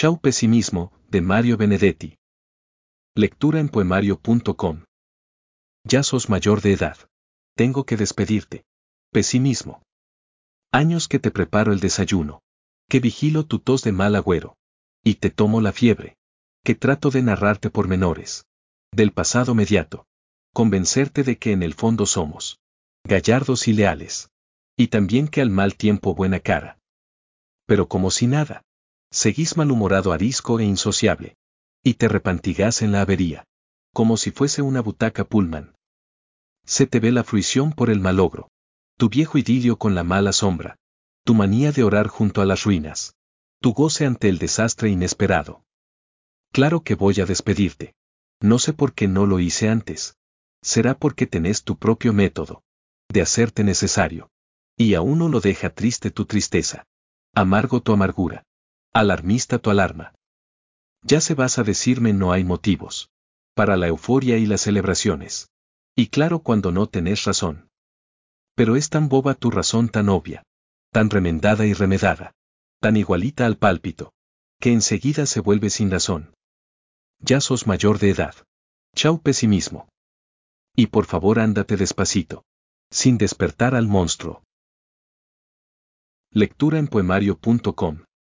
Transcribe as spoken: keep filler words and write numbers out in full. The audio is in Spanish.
Chau pesimismo, de Mario Benedetti. Lectura en poemario punto com. Ya sos mayor de edad. Tengo que despedirte. Pesimismo. Años que te preparo el desayuno. Que vigilo tu tos de mal agüero. Y te tomo la fiebre. Que trato de narrarte pormenores. Del pasado mediato. Convencerte de que en el fondo somos gallardos y leales. Y también que al mal tiempo buena cara. Pero como si nada. Seguís malhumorado arisco e insociable. Y te repantigás en la avería. Como si fuese una butaca Pullman. Se te ve la fruición por el malogro. Tu viejo idilio con la mala sombra. Tu manía de orar junto a las ruinas. Tu goce ante el desastre inesperado. Claro que voy a despedirte. No sé por qué no lo hice antes. Será porque tenés tu propio método. De hacerte necesario. Y a uno lo deja triste tu tristeza. Amargo tu amargura. Alarmista tu alarma. Ya se vas a decirme no hay motivos. Para la euforia y las celebraciones. Y claro cuando no tenés razón. Pero es tan boba tu razón tan obvia. Tan remendada y remedada. Tan igualita al pálpito. Que enseguida se vuelve sin razón. Ya sos mayor de edad. Chau pesimismo. Y por favor ándate despacito. Sin despertar al monstruo. Lectura en poemario punto com.